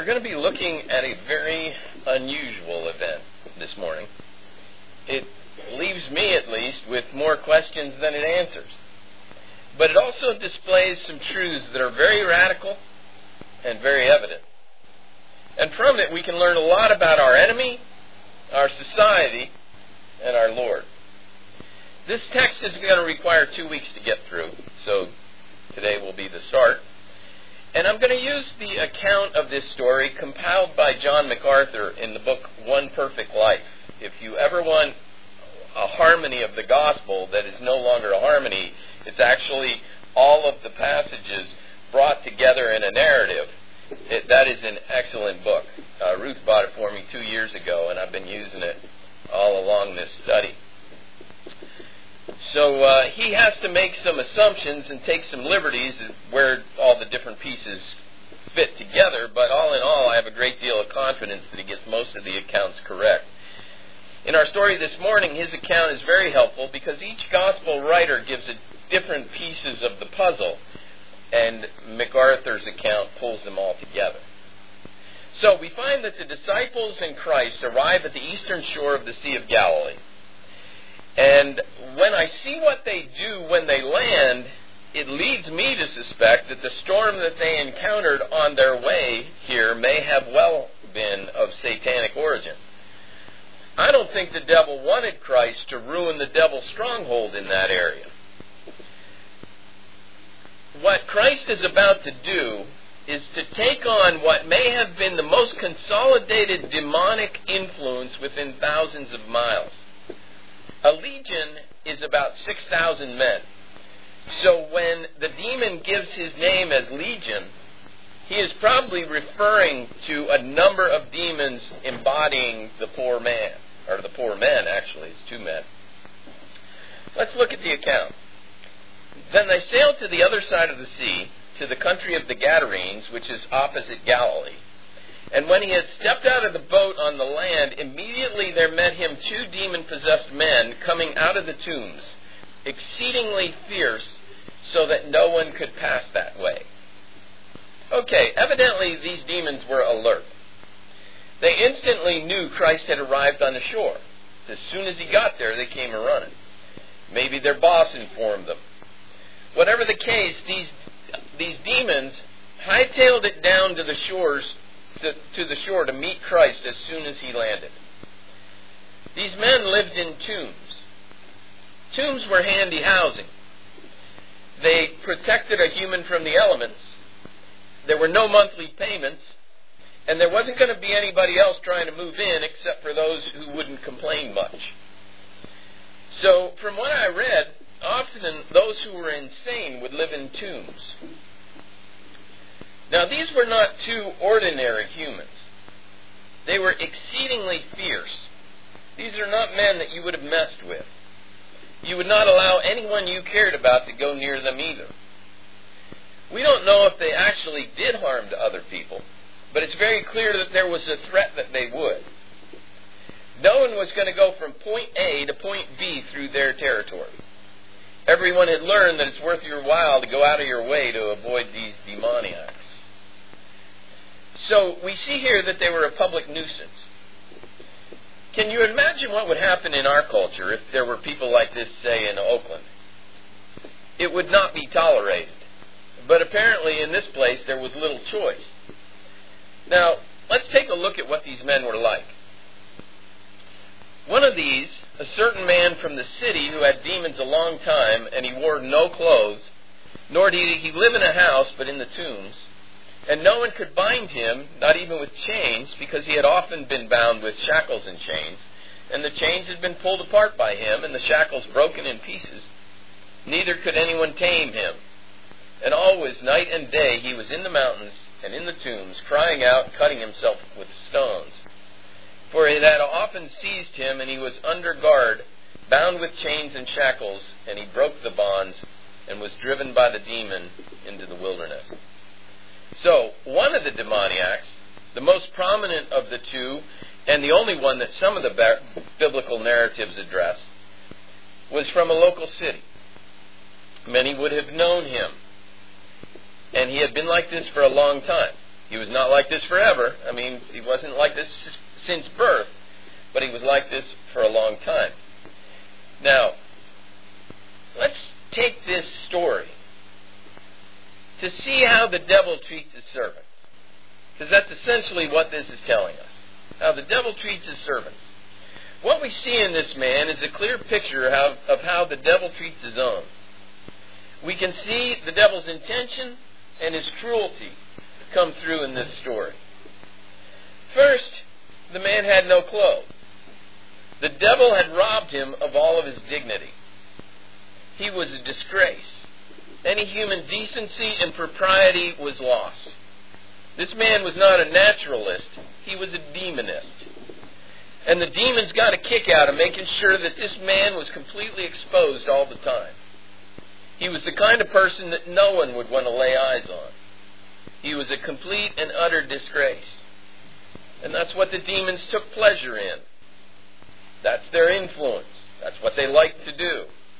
We're going to be looking at a very unusual event this morning. It leaves me, at least, with more questions than it answers. But it also displays some truths that are very radical and very evident. And from it, we can learn a lot about our enemy, our society, and our Lord. This text is going to require 2 weeks to get through, so today will be the start. And I'm going to use the account of this story compiled by John MacArthur in the book One Perfect Life. If you ever want a harmony of the gospel that is no longer a harmony, it's actually all of the passages brought together in a narrative. That is an excellent book. Ruth bought it for me 2 years ago, and I've been using it all along this study. So he has to make some assumptions and take some liberties where all the different pieces fit together, but all in all, I have a great deal of confidence that he gets most of the accounts correct. In our story this morning, his account is very helpful because each gospel writer gives it different pieces of the puzzle, and MacArthur's account pulls them all together. So we find that the disciples and Christ arrive at the eastern shore of the Sea of Galilee. And when I see what they do when they land, it leads me to suspect that the storm that they encountered on their way here may have well been of satanic origin. I don't think the devil wanted Christ to ruin the devil's stronghold in that area. What Christ is about to do is to take on what may have been the most consolidated demonic influence within thousands of miles. A legion is about 6,000 men. So when the demon gives his name as legion, he is probably referring to a number of demons embodying the poor man, or the poor men, actually, it's 2 men. Let's look at the account. Then they sailed to the other side of the sea, to the country of the Gadarenes, which is opposite Galilee. And when he had stepped out of the boat on the land, immediately there met him 2 demon-possessed men coming out of the tombs, exceedingly fierce, so that no one could pass that way. Okay, evidently these demons were alert. They instantly knew Christ had arrived on the shore. As soon as he got there, they came a-running. Maybe their boss informed them. Whatever the case, these demons hightailed it down to the shore to meet Christ as soon as he landed. These men lived in tombs. Tombs were handy housing. They protected a human from the elements. There were no monthly payments, and there wasn't going to be anybody else trying to move in except for those who wouldn't complain much. So, from what I read, often those who were insane would live in tombs. Now, these were not 2 ordinary humans. They were exceedingly fierce. These are not men that you would have messed with. You would not allow anyone you cared about to go near them either. We don't know if they actually did harm to other people, but it's very clear that there was a threat that they would. No one was going to go from point A to point B through their territory. Everyone had learned that it's worth your while to go out of your way to avoid these demoniacs. So we see here that they were a public nuisance. Can you imagine what would happen in our culture if there were people like this, say, in Oakland? It would not be tolerated. But apparently in this place there was little choice. Now, let's take a look at what these men were like. One of these, a certain man from the city who had demons a long time, and he wore no clothes, nor did he live in a house but in the tombs, and no one could bind him, not even with chains, because he had often been bound with shackles and chains, and the chains had been pulled apart by him, and the shackles broken in pieces. Neither could anyone tame him. And always, night and day, he was in the mountains and in the tombs, crying out, cutting himself with stones. For it had often seized him, and he was under guard, bound with chains and shackles, and he broke the bonds, and was driven by the demon into the wilderness. So, one of the demoniacs, the most prominent of the 2, and the only one that some of the biblical narratives address, was from a local city. Many would have known him. And he had been like this for a long time. He was not like this forever. I mean, he wasn't like this since birth, but he was like this for a long time. Now, let's take this story to see how the devil treats his servants. Because that's essentially what this is telling us. How the devil treats his servants. What we see in this man is a clear picture of how the devil treats his own. We can see the devil's intention and his cruelty come through in this story. First, the man had no clothes. The devil had robbed him of all of his dignity. He was a disgrace. Any human decency and propriety was lost. This man was not a naturalist. He was a demonist. And the demons got a kick out of making sure that this man was completely exposed all the time. He was the kind of person that no one would want to lay eyes on. He was a complete and utter disgrace. And that's what the demons took pleasure in. That's their influence. That's what they like to do.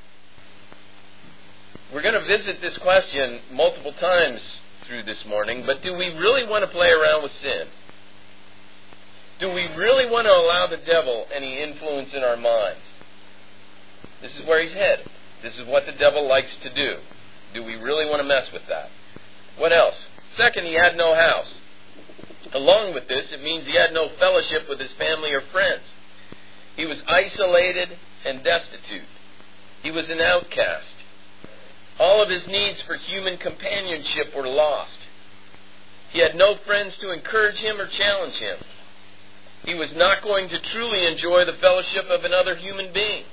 We're going to visit this question multiple times through this morning, but do we really want to play around with sin? Do we really want to allow the devil any influence in our minds? This is where he's headed. This is what the devil likes to do. Do we really want to mess with that? What else? Second, he had no house. Along with this, it means he had no fellowship with his family or friends. He was isolated and destitute. He was an outcast. All of his needs for human companionship were lost. He had no friends to encourage him or challenge him. He was not going to truly enjoy the fellowship of another human being.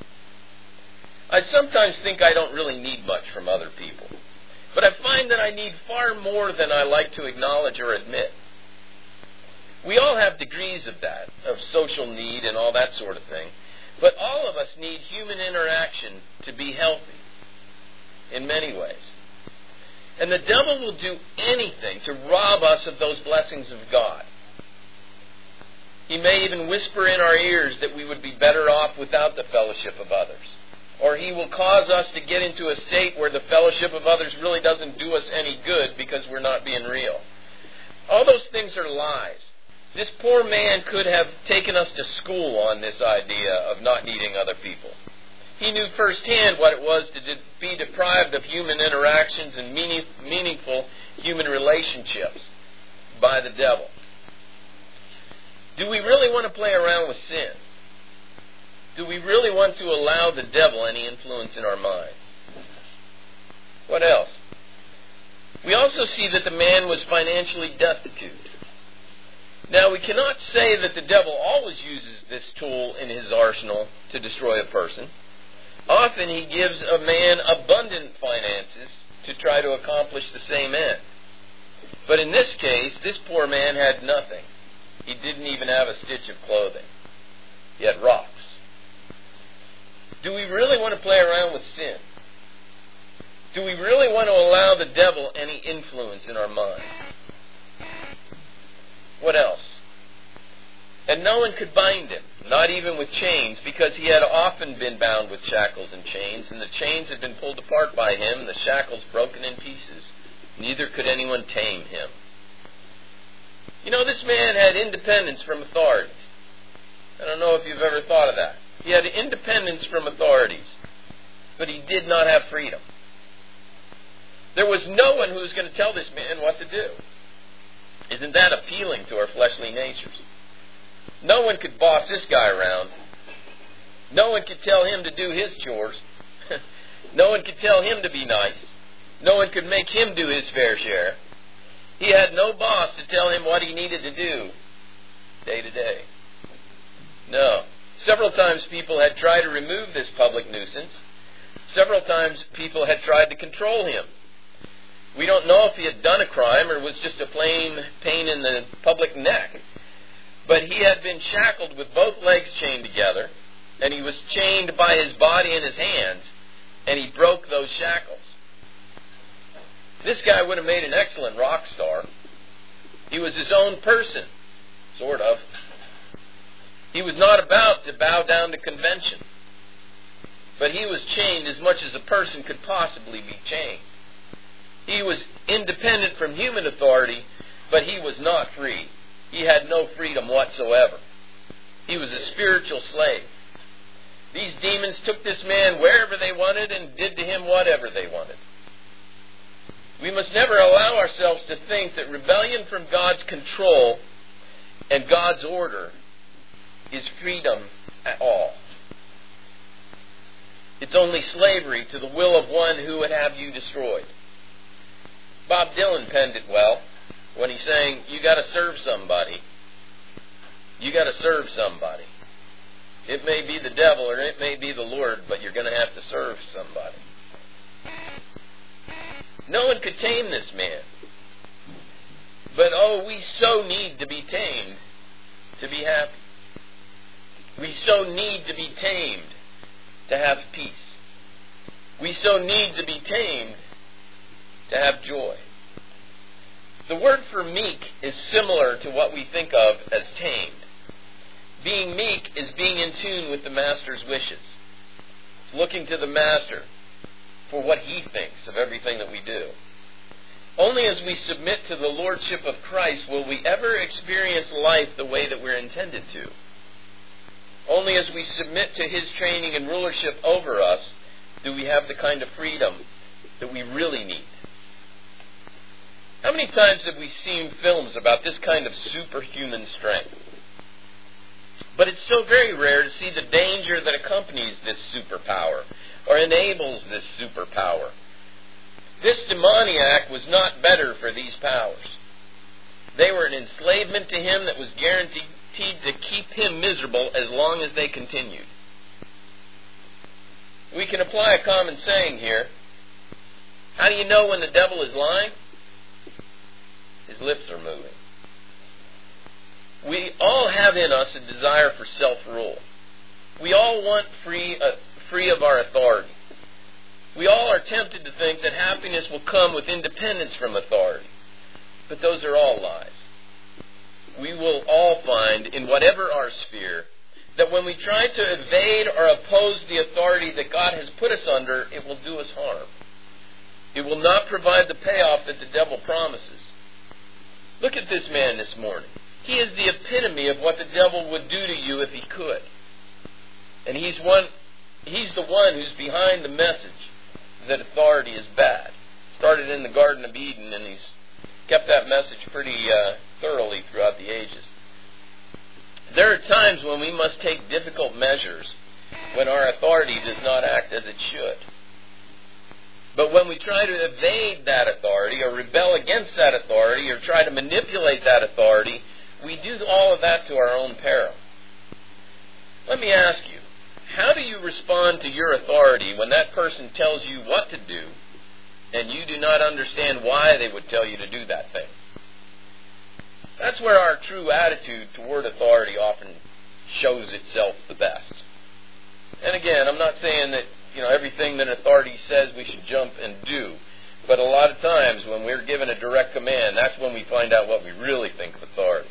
I sometimes think I don't really need much from other people, but I find that I need far more than I like to acknowledge or admit. We all have degrees of that, of social need and all that sort of thing, but all of us need human interaction to be healthy in many ways. And the devil will do anything to rob us of those blessings of God. He may even whisper in our ears that we would be better off without the fellowship of others. Or he will cause us to get into a state where the fellowship of others really doesn't do us any good because we're not being real. All those things are lies. This poor man could have taken us to school on this idea of not needing other people. He knew firsthand what it was to be deprived of human interactions and meaningful human relationships by the devil. Do we really want to play around with sin? Do we really want to allow the devil any influence in our minds? What else? We also see that the man was financially destitute. Now, we cannot say that the devil always uses this tool in his arsenal to destroy a person. Often he gives a man abundant finances to try to accomplish the same end. But in this case, this poor man had nothing. He didn't even have a stitch of clothing. He had rocks. Do we really want to play around with sin? Do we really want to allow the devil any influence in our mind? What else? And no one could bind him, not even with chains, because he had often been bound with shackles and chains, and the chains had been pulled apart by him, and the shackles broken in pieces. Neither could anyone tame him. You know, this man had independence from authorities. I don't know if you've ever thought of that. He had independence from authorities, but he did not have freedom. There was no one who was going to tell this man what to do. Isn't that appealing to our fleshly natures? No one could boss this guy around. No one could tell him to do his chores. No one could tell him to be nice. No one could make him do his fair share. He had no boss to tell him what he needed to do day to day. No. Several times people had tried to remove this public nuisance. Several times people had tried to control him. We don't know if he had done a crime or was just a plain pain in the public neck. But he had been shackled with both legs chained together, and he was chained by his body and his hands, and he broke those shackles. This guy would have made an excellent rock star. He was his own person, sort of. He was not about to bow down to convention, but he was chained as much as a person could possibly be chained. He was independent from human authority, but he was not free. He had no freedom whatsoever. He was a spiritual slave. These demons took this man wherever they wanted and did to him whatever they wanted. We must never allow ourselves to think that rebellion from God's control and God's order is freedom at all. It's only slavery to the will of one who would have you destroyed. Bob Dylan penned it well when he sang, "You got to serve somebody. You got to serve somebody. It may be the devil or it may be the Lord, but you're going to have to serve somebody." No one could tame this man. But oh, we so need to be tamed to be happy. We so need to be tamed to have peace. We so need to be tamed to have joy. The word for meek is similar to what we think of as tamed. Being meek is being in tune with the Master's wishes. It's looking to the Master for what He thinks of everything that we do. Only as we submit to the Lordship of Christ will we ever experience life the way that we're intended to. Only as we submit to His training and rulership over us do we have the kind of freedom that we really need. How many times have we seen films about this kind of superhuman strength? But it's so very rare to see the danger that accompanies this superpower or enables this superpower. This demoniac was not better for these powers. They were an enslavement to him that was guaranteed to keep him miserable as long as they continued. We can apply a common saying here. How do you know when the devil is lying? His lips are moving. We all have in us a desire for self-rule. We all want free of our authority. We all are tempted to think that happiness will come with independence from authority. But those are all lies. We will all find, in whatever our sphere, that when we try to evade or oppose the authority that God has put us under, it will do us harm. It will not provide the payoff that the devil promises. Look at this man this morning. He is the epitome of what the devil would do to you if he could. And he's the one who's behind the message that authority is bad. Started in the Garden of Eden, and he's kept that message pretty thoroughly throughout the ages. There are times when we must take difficult measures when our authority does not act as it should. But when we try to evade that authority or rebel against that authority or try to manipulate that authority, we do all of that to our own peril. Let me ask you, how do you respond to your authority when that person tells you what to do and you do not understand why they would tell you to do that thing? That's where our true attitude toward authority often shows itself the best. And again, I'm not saying that everything that authority says we should jump and do, but a lot of times when we're given a direct command, that's when we find out what we really think of authority.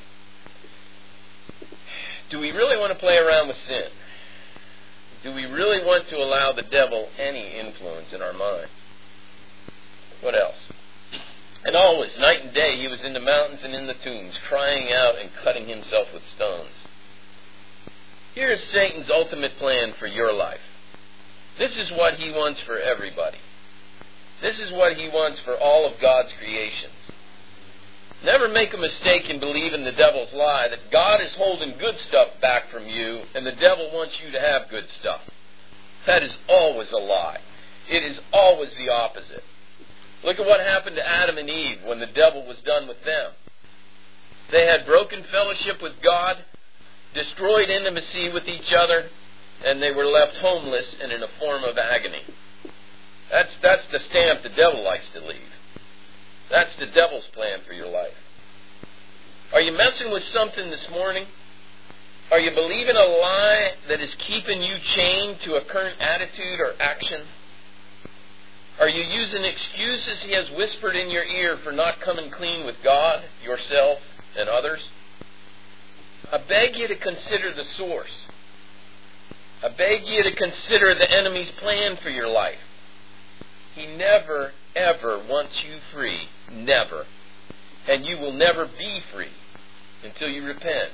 Do we really want to play around with sin? Do we really want to allow the devil any influence in our mind? What else? And always, night and day, he was in the mountains and in the tombs, crying out and cutting himself with stones. Here is Satan's ultimate plan for your life. This is what he wants for everybody. This is what he wants for all of God's creations. Never make a mistake in believing the devil's lie that God is holding good stuff back from you and the devil wants you to have good stuff. That is always a lie. It is always the opposite. Look at what happened to Adam and Eve when the devil was done with them. They had broken fellowship with God, destroyed intimacy with each other, and they were left homeless and in a form of agony. That's the stamp the devil likes to leave. That's the devil's plan for your life. Are you messing with something this morning? Are you believing a lie that is keeping you chained to a current attitude or action? Are you using excuses he has whispered in your ear for not coming clean with God, yourself, and others? I beg you to consider the source. I beg you to consider the enemy's plan for your life. He never, ever wants you free. Never. and you will never be free until you repent.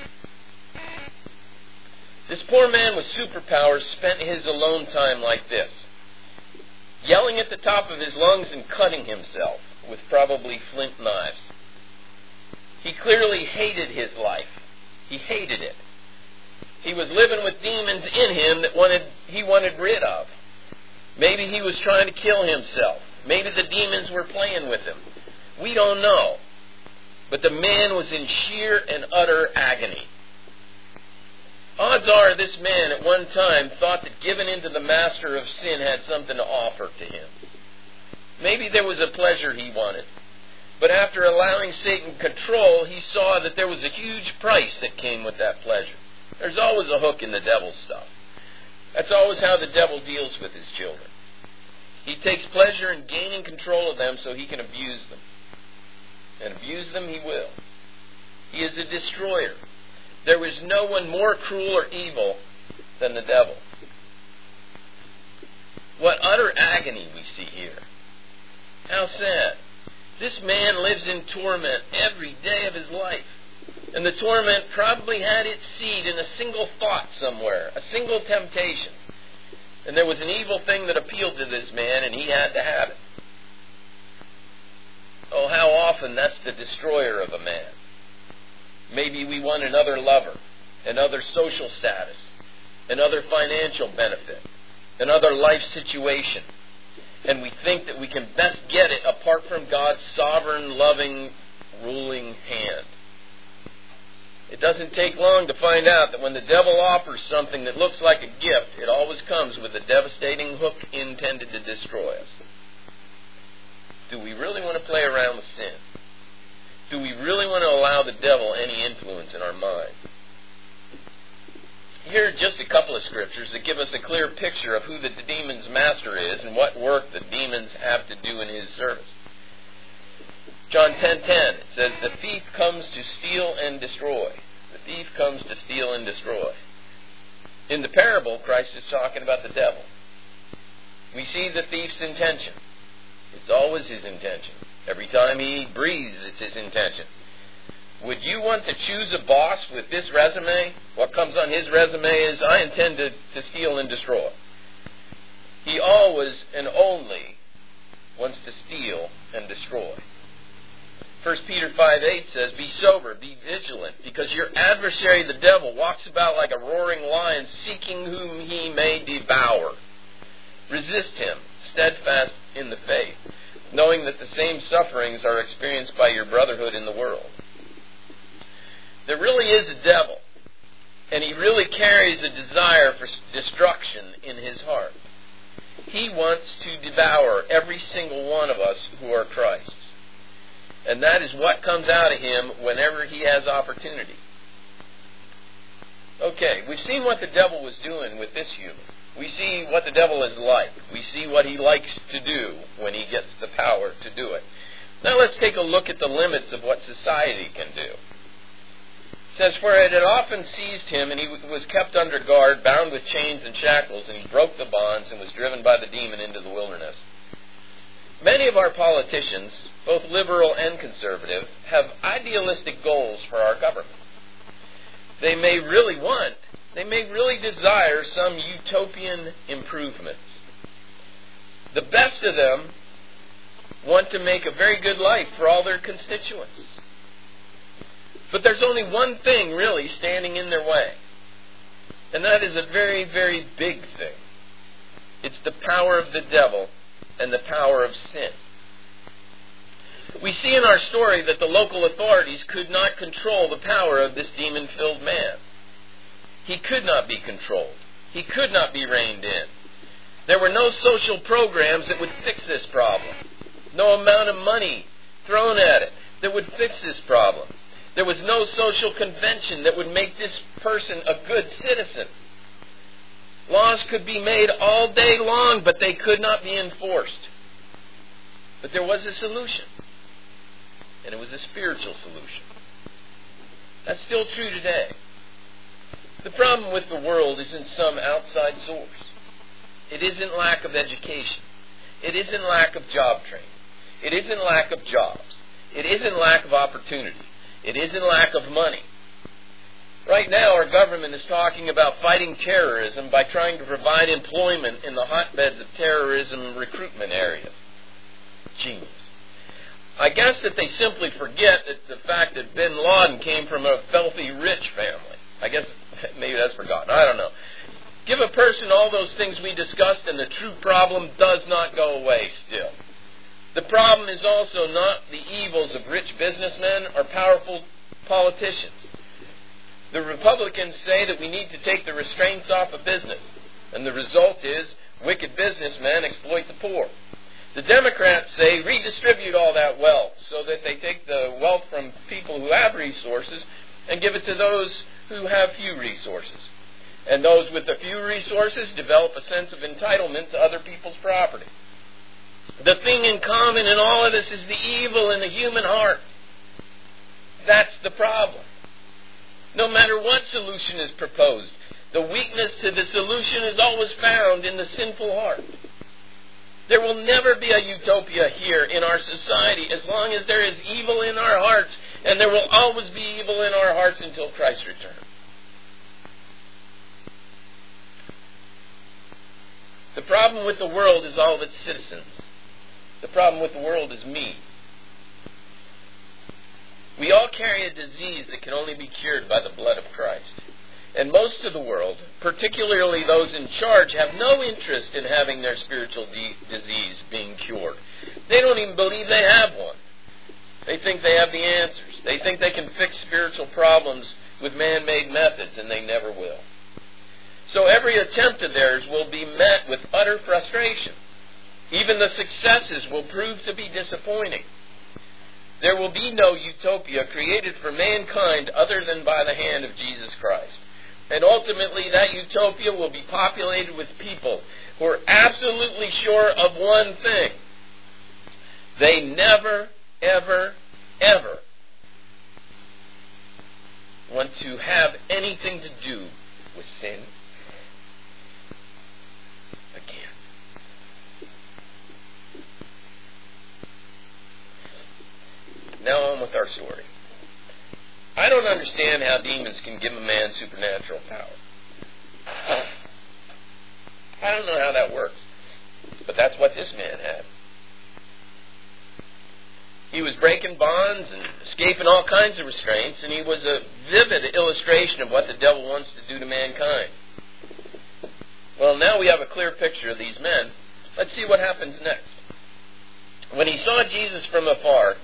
This poor man with superpowers spent his alone time like this, yelling at the top of his lungs and cutting himself with probably flint knives. He clearly hated his life. He hated it. He was living with demons in him that he wanted rid of. Maybe he was trying to kill himself. Maybe the demons were playing with him. We don't know. But the man was in sheer and utter agony. Odds are this man at one time thought that giving in to the master of sin had something to offer to him. Maybe there was a pleasure he wanted. But after allowing Satan control, he saw that there was a huge price that came with that pleasure. There's always a hook in the devil's stuff. That's always how the devil deals with his children. He takes pleasure in gaining control of them so he can abuse them. And abuse them he will. He is a destroyer. There is no one more cruel or evil than the devil. What utter agony we see here. How sad. This man lives in torment every day of his life. And the torment probably had its seed in a single thought somewhere, a single temptation. And there was an evil thing that appealed to this man, and he had to have it. Oh, how often that's the destroyer of a man. Maybe we want another lover, another social status, another financial benefit, another life situation. And we think that we can best get it apart from God's sovereign, loving, ruling hand. It doesn't take long to find out that when the devil offers something that looks like a gift, it always comes with a devastating hook intended to destroy us. Do we really want to play around with sin? Do we really want to allow the devil any influence in our mind? Here are just a couple of scriptures that give us a clear picture of who the demon's master is and what work the demons have to do in his service. John 10:10, it says, "The thief comes to steal and destroy." The thief comes to steal and destroy. In the parable, Christ is talking about the devil. We see the thief's intention. It's always his intention. Every time he breathes, it's his intention. Would you want to choose a boss with this resume? What comes on his resume is, I intend to steal and destroy. He always and only wants to steal and destroy. 1 Peter 5:8 says, "Be sober, be vigilant, because your adversary, the devil, walks about like a roaring lion, seeking whom he may devour. Resist him, steadfast in the faith, knowing that the same sufferings are experienced by your brotherhood in the world." There really is a devil, and he really carries a desire for destruction in his heart. He wants to devour every single one of us who are Christ's. And that is what comes out of him whenever he has opportunity. Okay, we've seen what the devil was doing with this human. We see what the devil is like. We see what he likes to do when he gets the power to do it. Now let's take a look at the limits of what society can do. It says, "For it had often seized him, and he was kept under guard, bound with chains and shackles, and he broke the bonds and was driven by the demon into the wilderness." Many of our politicians, both liberal and conservative, have idealistic goals for our government. They may really desire some utopian improvements. The best of them want to make a very good life for all their constituents. But there's only one thing really standing in their way. And that is a very, very big thing. It's the power of the devil and the power of sin. We see in our story that the local authorities could not control the power of this demon-filled man. He could not be controlled. He could not be reined in. There were no social programs that would fix this problem. No amount of money thrown at it that would fix this problem. There was no social convention that would make this person a good citizen. Laws could be made all day long, but they could not be enforced. But there was a solution. And it was a spiritual solution. That's still true today. The problem with the world isn't some outside source. It isn't lack of education. It isn't lack of job training. It isn't lack of jobs. It isn't lack of opportunity. It isn't lack of money. Right now, our government is talking about fighting terrorism by trying to provide employment in the hotbeds of terrorism recruitment areas. Genius. I guess that they simply forget that the fact that bin Laden came from a filthy rich family. I guess maybe that's forgotten. I don't know. Give a person all those things we discussed and the true problem does not go away still. The problem is also not the evils of rich businessmen or powerful politicians. The Republicans say that we need to take the restraints off of business, and the result is wicked businessmen exploit the poor. The Democrats say redistribute all that wealth so that they take the wealth from people who have resources and give it to those who have few resources. And those with the few resources develop a sense of entitlement to other people's property. The thing in common in all of this is the evil in the human heart. That's the problem. No matter what solution is proposed, the weakness to the solution is always found in the sinful heart. There will never be a utopia here in our society as long as there is evil in our hearts, and there will always be evil in our hearts until Christ returns. The problem with the world is all of its citizens. The problem with the world is me. We all carry a disease that can only be cured by the blood of Christ. And most of the world, particularly those in charge, have no interest in having their spiritual disease being cured. They don't even believe they have one. They think they have the answers. They think they can fix spiritual problems with man-made methods, and they never will. So every attempt of theirs will be met with utter frustration. Even the successes will prove to be disappointing. There will be no utopia created for mankind other than by the hand of Jesus Christ. And ultimately that utopia will be populated with people who are absolutely sure of one thing. They never, ever, ever want to have anything to do with sin again. Now on with our story. I don't understand how demons can give a man supernatural power. I don't know how that works. But that's what this man had. He was breaking bonds and escaping all kinds of restraints, and he was a vivid illustration of what the devil wants to do to mankind. Well, now we have a clear picture of these men. Let's see what happens next. When he saw Jesus from afar,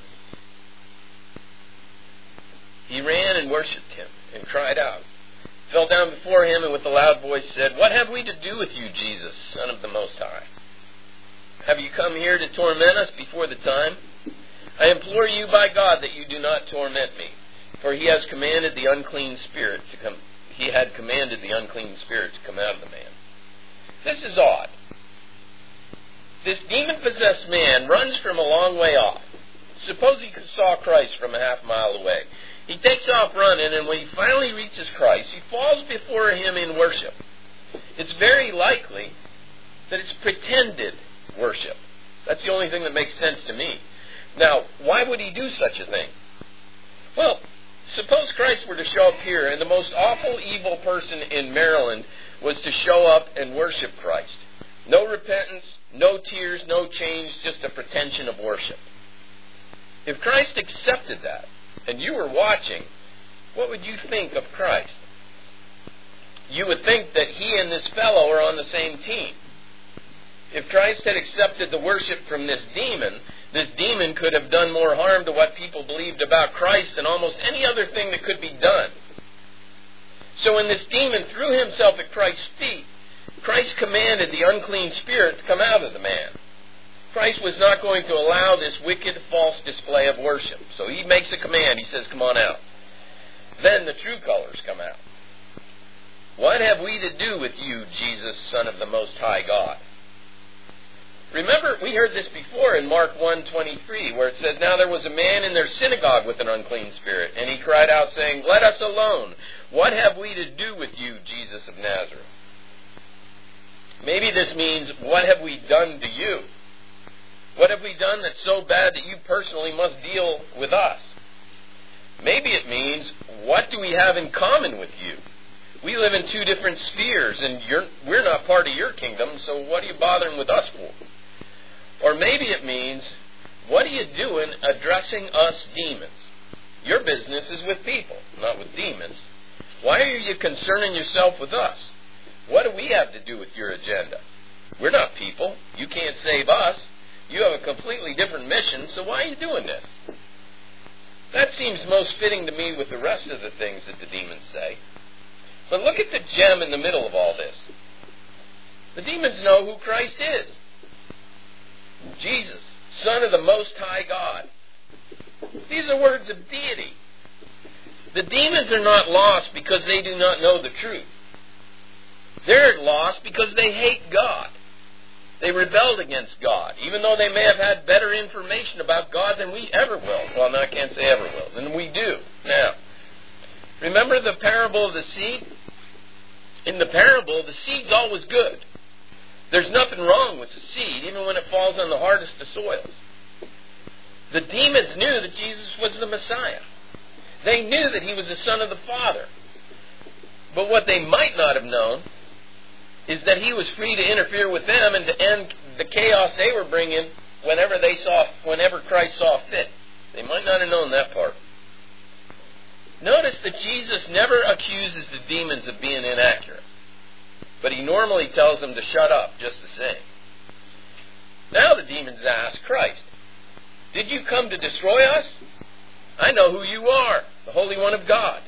he ran and worshipped him and cried out, fell down before him, and with a loud voice said, "What have we to do with you, Jesus, Son of the Most High? Have you come here to torment us before the time? I implore you by God that you do not torment me." For he has commanded the unclean spirit to come. He had commanded the unclean spirit to come out of the man. This is odd. This demon-possessed man runs from a long way off. Suppose he saw Christ from a half mile away. He takes off running, and when he finally reaches Christ, he falls before him in worship. It's very likely that it's pretended worship. That's the only thing that makes sense to me. Now, why would he do such a thing? Well, suppose Christ were to show up here, and the most awful, evil person in Maryland was to show up and worship Christ. No repentance, no tears, no change, just a pretension of worship. If Christ accepted that, and you were watching, what would you think of Christ? You would think that he and this fellow are on the same team. If Christ had accepted the worship from this demon could have done more harm to what people believed about Christ than almost any other thing that could be done. So when this demon threw himself at Christ's feet, Christ commanded the unclean spirit to come out of the man. Christ was not going to allow this wicked, false display of worship. So he makes a command. He says, "Come on out." Then the true colors come out. "What have we to do with you, Jesus, Son of the Most High God?" Remember, we heard this before in Mark 1:23, where it says, "Now there was a man in their synagogue with an unclean spirit, and he cried out, saying, 'Let us alone. What have we to do with you, Jesus of Nazareth?'" Maybe this means, what have we done to you? What have we done that's so bad that you personally must deal with us? Maybe it means, what do we have in common with you? We live in two different spheres, and we're not part of your kingdom, so what are you bothering with us for? Or maybe it means, what are you doing addressing us demons? Your business is with people, not with demons. Why are you concerning yourself with us? What do we have to do with your agenda? We're not people. You can't save us. You have a completely different mission, so why are you doing this? That seems most fitting to me with the rest of the things that the demons say. But look at the gem in the middle of all this. The demons know who Christ is. Jesus, Son of the Most High God. These are words of deity. The demons are not lost because they do not know the truth. They're lost because they hate God. They rebelled against God, even though they may have had better information about God than we ever will. Well, no, I can't say ever will. Than we do now. Remember the parable of the seed? In the parable, the seed's always good. There's nothing wrong with the seed, even when it falls on the hardest of soils. The demons knew that Jesus was the Messiah. They knew that he was the Son of the Father. But what they might not have known is that he was free to interfere with them and to end the chaos they were bringing whenever Christ saw fit. They might not have known that part. Notice that Jesus never accuses the demons of being inaccurate, but he normally tells them to shut up just the same. Now the demons ask Christ, "Did you come to destroy us? I know who you are, the Holy One of God."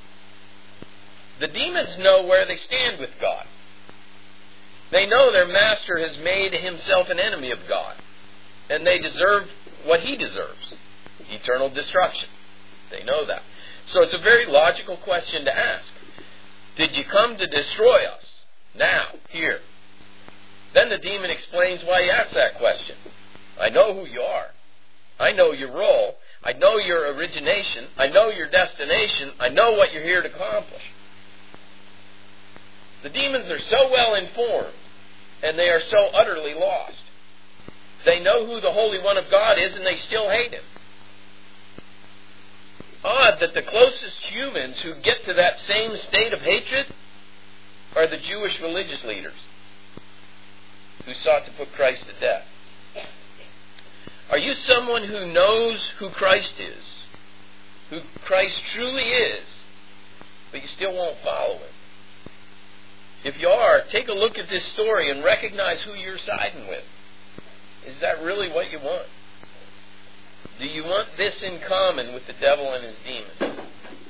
The demons know where they stand with God. They know their master has made himself an enemy of God, and they deserve what he deserves, eternal destruction. They know that. So it's a very logical question to ask. Did you come to destroy us? Now, here. Then the demon explains why he asked that question. I know who you are. I know your role. I know your origination. I know your destination. I know what you're here to accomplish. The demons are so well informed, and they are so utterly lost. They know who the Holy One of God is, and they still hate him. Odd that the closest humans who get to that same state of hatred are the Jewish religious leaders who sought to put Christ to death. Are you someone who knows who Christ is, who Christ truly is, but you still won't follow him? If you are, take a look at this story and recognize who you're siding with. Is that really what you want? Do you want this in common with the devil and his demons?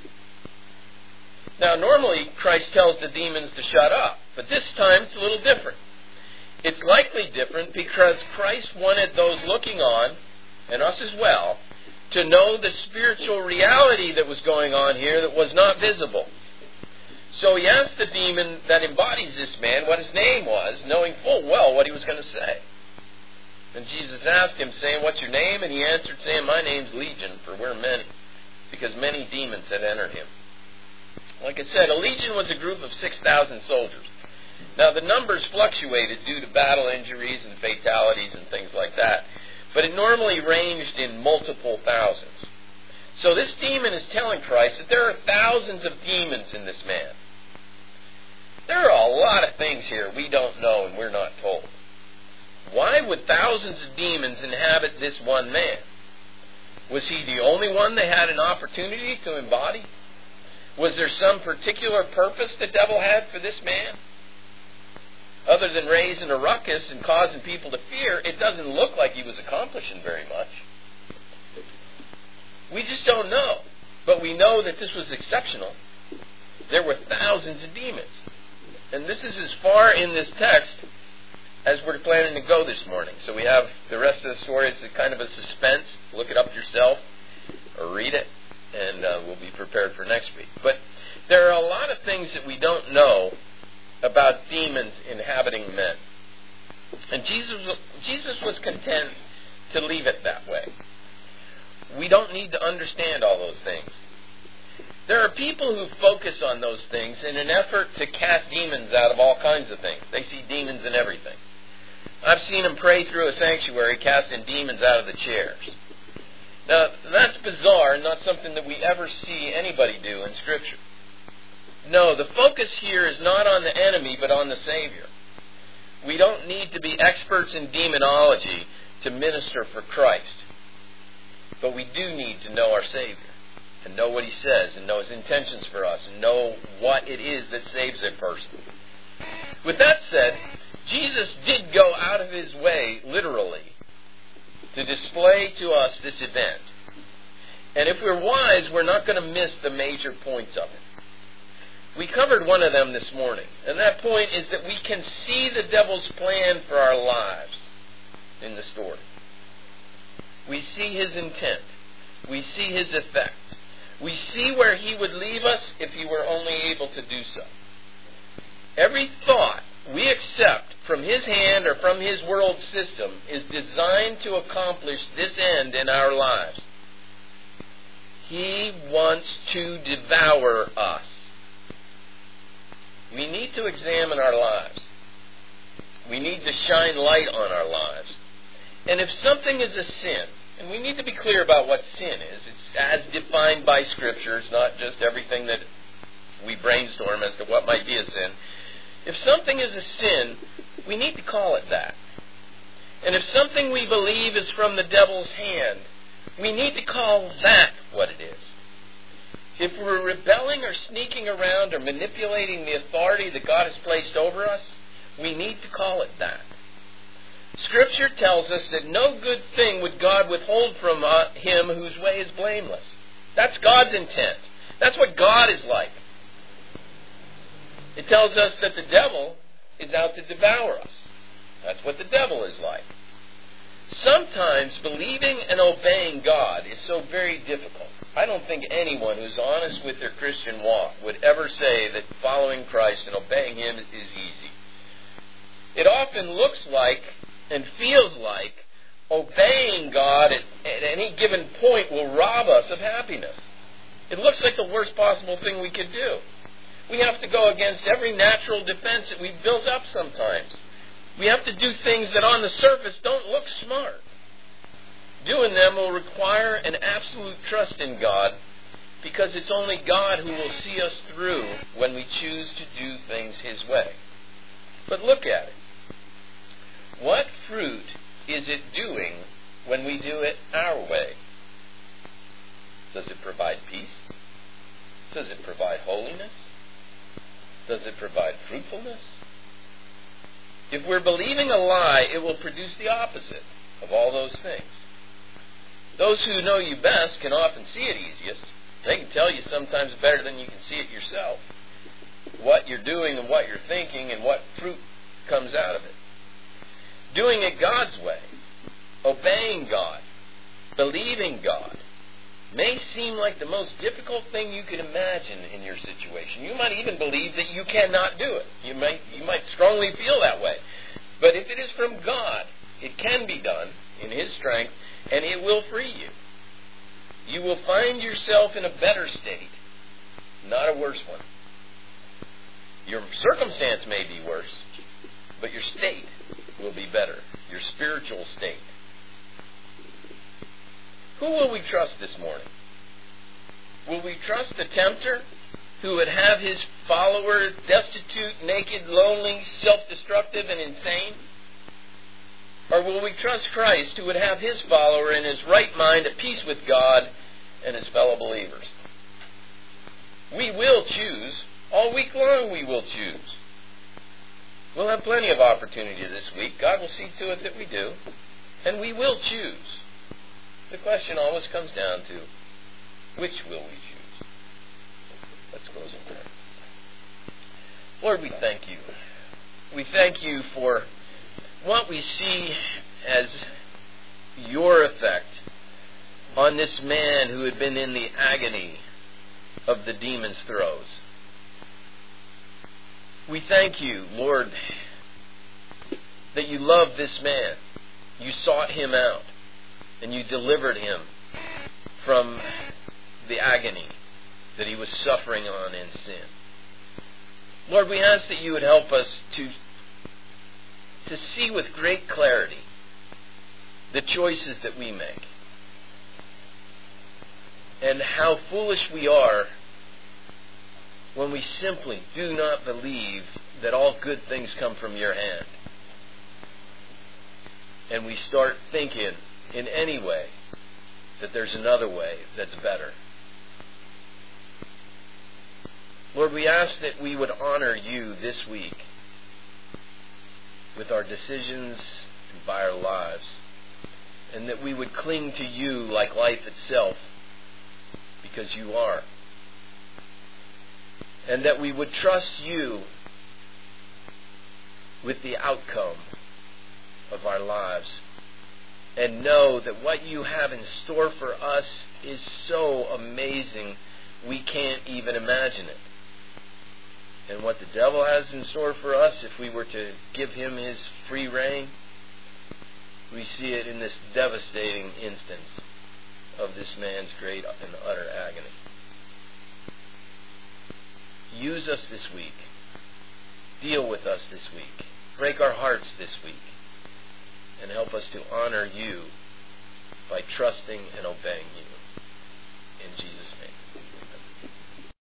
Now, normally Christ tells the demons to shut up, but this time it's a little different. It's likely different because Christ wanted those looking on, and us as well, to know the spiritual reality that was going on here that was not visible. So he asked the demon that embodies this man what his name was, knowing full well what he was going to say. And Jesus asked him, saying, "What's your name?" And he answered, saying, "My name's Legion, for we're many," because many demons had entered him. Like I said, a legion was a group of 6,000 soldiers. Now, the numbers fluctuated due to battle injuries and fatalities and things like that, but it normally ranged in multiple thousands. So this demon is telling Christ that there are thousands of demons in this man. There are a lot of things here we don't know and we're not told. Why would thousands of demons inhabit this one man? Was he the only one they had an opportunity to embody? Was there some particular purpose the devil had for this man? Other than raising a ruckus and causing people to fear, it doesn't look like he was accomplishing very much. We just don't know. But we know that this was exceptional. There were thousands of demons. And this is as far in this text as we're planning to go this morning. So we have the rest of the story. It's kind of a suspense. Look it up yourself or read it, and we'll be prepared for next week. But there are a lot of things that we don't know about demons inhabiting men. And Jesus was content to leave it that way. We don't need to understand all those things. There are people who focus on those things in an effort to cast demons out of all kinds of things. They see demons in everything. I've seen him pray through a sanctuary, casting demons out of the chairs. Now, that's bizarre and not something that we ever see anybody do in Scripture. No, the focus here is not on the enemy, but on the Savior. We don't need to be experts in demonology to minister for Christ. But we do need to know our Savior, and know what He says, and know His intentions for us, and know what it is that saves a person. With that said, Jesus did go out of His way, literally, to display to us this event. And if we're wise, we're not going to miss the major points of it. We covered one of them this morning, and that point is that we can see the devil's plan for our lives in the story. We see his intent. We see his effect. We see where he would leave us if he were only able to do so. Every thought we accept from his hand or from his world system is designed to accomplish this end in our lives. He wants to devour us. We need to examine our lives. We need to shine light on our lives. And if something is a sin, and we need to be clear about what sin is, it's as defined by Scripture, it's not just everything that we brainstorm as to what might be a sin. If something is a sin, we need to call it that. And if something we believe is from the devil's hand, we need to call that what it is. If we're rebelling or sneaking around or manipulating the authority that God has placed over us, we need to call it that. Scripture tells us that no good thing would God withhold from him whose way is blameless. That's God's intent. That's what God is like. It tells us that the devil is out to devour us. That's what the devil is like. Sometimes believing and obeying God is so very difficult. I don't think anyone who's honest with their Christian walk would ever say that following Christ and obeying Him is easy. It often looks like and feels like obeying God at any given point will rob us of happiness. It looks like the worst possible thing we could do. We have to go against every natural defense that we've built up sometimes. We have to do things that on the surface don't look smart. Doing them will require an absolute trust in God, because it's only God who will see us through when we choose to do things His way. But look at it. What fruit is it doing when we do it our way? Does it provide peace? Does it provide holiness? Does it provide fruitfulness? If we're believing a lie, it will produce the opposite of all those things. Those who know you best can often see it easiest. They can tell you sometimes better than you can see it yourself what you're doing and what you're thinking and what fruit comes out of it. Doing it God's way, obeying God, believing God, may seem like the most difficult thing you could imagine in your situation. You might even believe that you cannot do it. You might strongly feel that way. But if it is from God, it can be done in His strength, and it will free you. You will find yourself in a better state, not a worse one. Your circumstance may be worse, but your state will be better, your spiritual state. Who will we trust this morning? Will we trust the tempter who would have his followers destitute, naked, lonely, self-destructive, and insane? Or will we trust Christ who would have his follower in his right mind at peace with God and his fellow believers? We will choose. All week long we will choose. We'll have plenty of opportunity this week. God will see to it that we do. And we will choose. The question always comes down to, which will we choose? Let's close in prayer. Lord, we thank you. We thank you for what we see as your effect on this man who had been in the agony of the demon's throes. We thank you, Lord, that you loved this man. You sought him out, and you delivered him from the agony that he was suffering on in sin. Lord, we ask that you would help us to to see with great clarity the choices that we make and how foolish we are when we simply do not believe that all good things come from your hand. And we start thinking in any way that there's another way that's better. Lord, we ask that we would honor you this week with our decisions and by our lives, and that we would cling to you like life itself, because you are. And that we would trust you with the outcome of our lives, and know that what you have in store for us is so amazing we can't even imagine it. And what the devil has in store for us, if we were to give him his free rein, we see it in this devastating instance of this man's great and utter agony. Use us this week. Deal with us this week. Break our hearts this week. And help us to honor you by trusting and obeying you. In Jesus' name.